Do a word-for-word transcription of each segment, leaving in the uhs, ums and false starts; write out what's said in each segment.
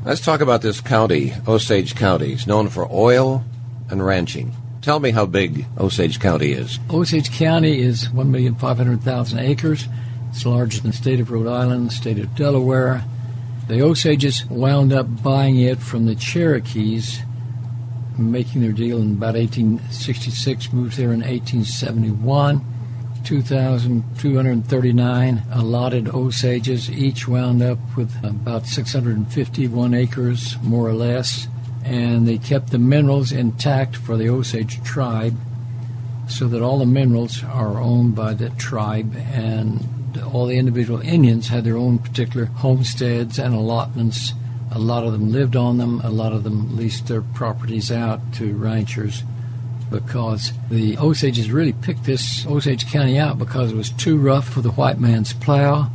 Let's talk about this county, Osage County. It's known for oil and ranching. Tell me how big Osage County is. Osage County is one million five hundred thousand acres. It's larger than the state of Rhode Island, the state of Delaware. The Osages wound up buying it from the Cherokees, making their deal in about eighteen sixty-six, moved there in eighteen seventy-one. two thousand two hundred thirty-nine allotted Osages, each wound up with about six hundred fifty-one acres, more or less, and they kept the minerals intact for the Osage tribe, so that all the minerals are owned by the tribe, and all the individual Indians had their own particular homesteads and allotments. A lot of them lived on them, a lot of them leased their properties out to ranchers, because the Osages really picked this Osage County out because it was too rough for the white man's plow,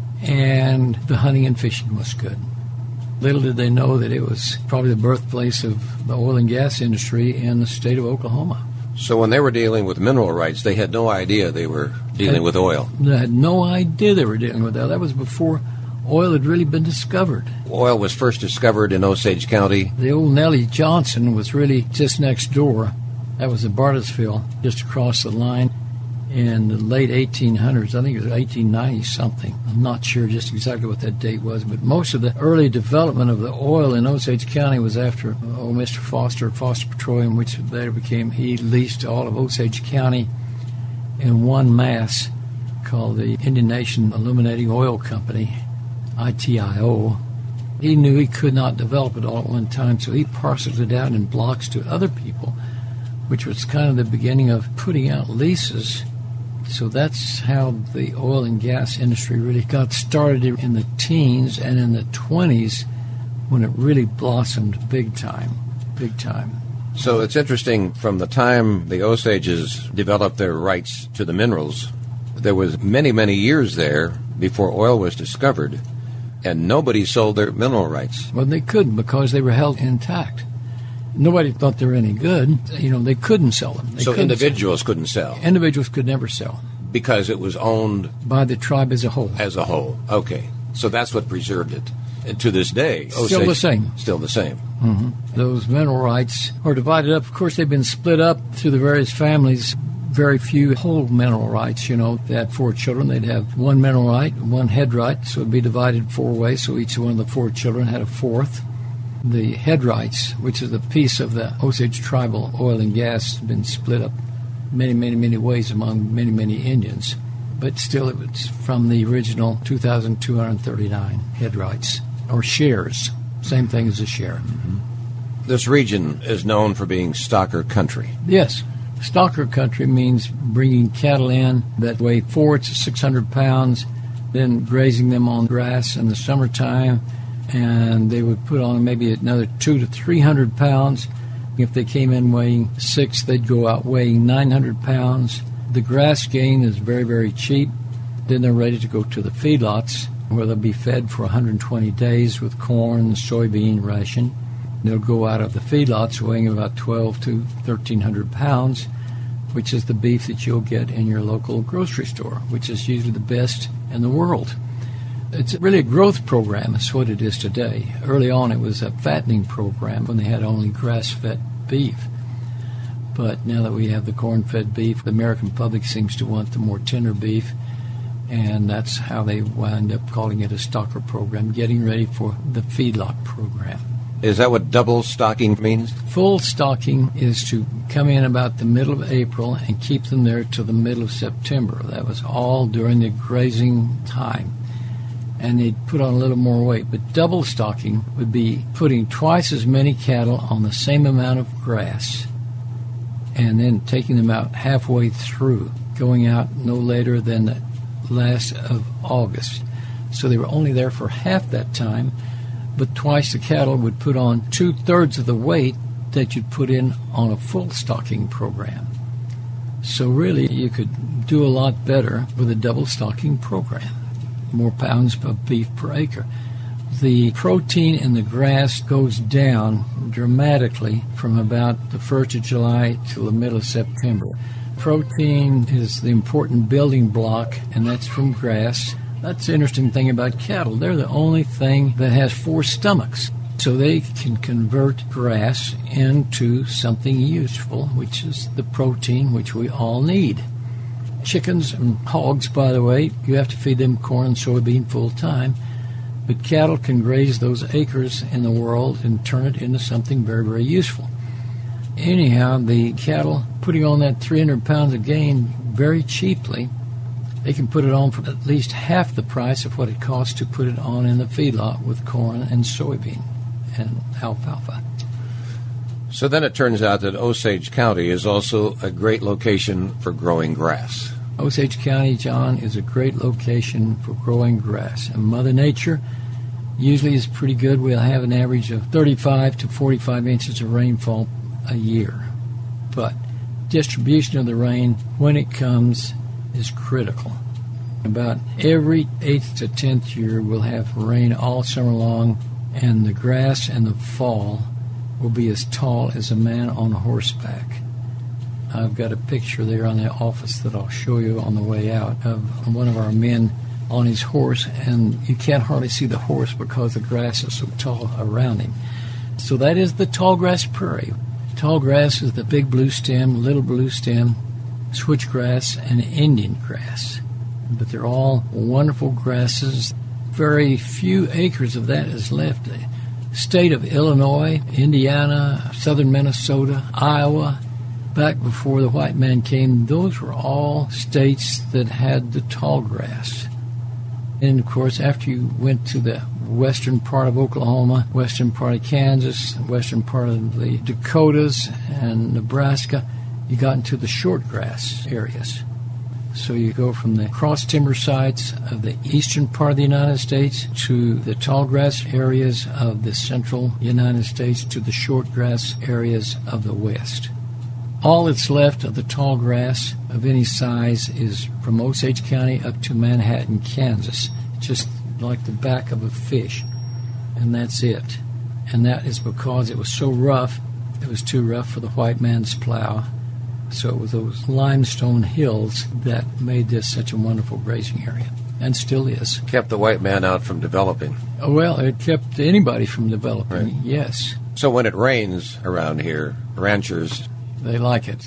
and the hunting and fishing was good. Little did they know that it was probably the birthplace of the oil and gas industry in the state of Oklahoma. So when they were dealing with mineral rights, they had no idea they were dealing they, with oil. They had no idea they were dealing with oil. That was before oil had really been discovered. Oil was first discovered in Osage County. The old Nellie Johnson was really just next door. That was at Bartlesville, just across the line in the late eighteen hundreds. I think it was eighteen ninety something. I'm not sure just exactly what that date was, but most of the early development of the oil in Osage County was after oh, Mister Foster, Foster Petroleum, which later became, he leased all of Osage County in one mass called the Indian Nation Illuminating Oil Company, I T I O. He knew he could not develop it all at one time, so he parceled it out in blocks to other people, which was kind of the beginning of putting out leases. So that's how the oil and gas industry really got started in the teens, and in the twenties when it really blossomed big time, big time. So it's interesting, from the time the Osages developed their rights to the minerals, there was many, many years there before oil was discovered, and nobody sold their mineral rights. Well, they couldn't, because they were held intact. Nobody thought they were any good. You know, they couldn't sell them. They so couldn't individuals sell. couldn't sell? Individuals could never sell. Because it was owned? By the tribe as a whole. As a whole. Okay. So that's what preserved it. And to this day, Still Osage, the same. Still the same. Mm-hmm. Those mineral rights are divided up. Of course, they've been split up through the various families. Very few hold mineral rights. You know, they had four children. They'd have one mineral right, one head right, so it would be divided four ways, so each one of the four children had a fourth. The head rights, which is a piece of the Osage tribal oil and gas, has been split up many, many, many ways among many, many Indians. But still, it was from the original two thousand two hundred thirty-nine head rights, or shares. Same thing as a share. Mm-hmm. This region is known for being stocker country. Yes. Stocker country means bringing cattle in that weigh four to six hundred pounds, then grazing them on grass in the summertime, and they would put on maybe another two to three hundred pounds. If they came in weighing six, they'd go out weighing nine hundred pounds. The grass gain is very, very cheap. Then they're ready to go to the feedlots, where they'll be fed for one hundred twenty days with corn and soybean ration. They'll go out of the feedlots weighing about twelve to thirteen hundred pounds, which is the beef that you'll get in your local grocery store, which is usually the best in the world. It's really a growth program, is what it is today. Early on, it was a fattening program when they had only grass-fed beef. But now that we have the corn-fed beef, the American public seems to want the more tender beef, and that's how they wind up calling it a stocker program, getting ready for the feedlot program. Is that what double stocking means? Full stocking is to come in about the middle of April and keep them there till the middle of September. That was all during the grazing time. And they'd put on a little more weight. But double stocking would be putting twice as many cattle on the same amount of grass and then taking them out halfway through, going out no later than the last of August. So they were only there for half that time, but twice the cattle would put on two-thirds of the weight that you'd put in on a full stocking program. So really, you could do a lot better with a double stocking program. More pounds of beef per acre. The protein in the grass goes down dramatically from about the first of July till the middle of September. Protein is the important building block, and that's from grass. That's the interesting thing about cattle. They're the only thing that has four stomachs. so they can convert grass into something useful, which is the protein which we all need. Chickens and hogs, by the way, you have to feed them corn and soybean full time, but cattle can graze those acres in the world and turn it into something very, very useful. Anyhow, the cattle, putting on that three hundred pounds of gain very cheaply, they can put it on for at least half the price of what it costs to put it on in the feedlot with corn and soybean and alfalfa. So then it turns out that Osage County is also a great location for growing grass. Osage County, John, is a great location for growing grass. And Mother Nature usually is pretty good. We'll have an average of thirty-five to forty-five inches of rainfall a year. But distribution of the rain, when it comes, is critical. About every eighth to tenth year, we'll have rain all summer long, and the grass in the fall will be as tall as a man on horseback. I've got a picture there on the office that I'll show you on the way out of one of our men on his horse, and you can't hardly see the horse because the grass is so tall around him. So that is the tall grass prairie. Tall grass is the big blue stem, little blue stem, switchgrass, and Indian grass. But they're all wonderful grasses. Very few acres of that is left. The state of Illinois, Indiana, southern Minnesota, Iowa, back before the white man came, those were all states that had the tall grass. And, of course, after you went to the western part of Oklahoma, western part of Kansas, western part of the Dakotas and Nebraska, you got into the short grass areas. So you go from the cross timber sites of the eastern part of the United States to the tall grass areas of the central United States to the short grass areas of the west. All that's left of the tall grass of any size is from Osage County up to Manhattan, Kansas, just like the back of a fish, and that's it. And that is because it was so rough, it was too rough for the white man's plow. So it was those limestone hills that made this such a wonderful grazing area, and still is. Kept the white man out from developing. Oh, well, it kept anybody from developing, right. Yes. So when it rains around here, ranchers... They like it.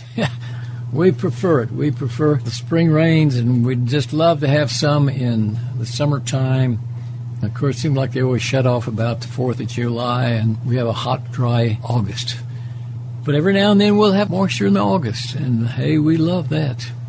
We prefer it. We prefer the spring rains, and we'd just love to have some in the summertime. Of course, it seems like they always shut off about the fourth of July, and we have a hot, dry August. But every now and then we'll have moisture in August, and hey, we love that.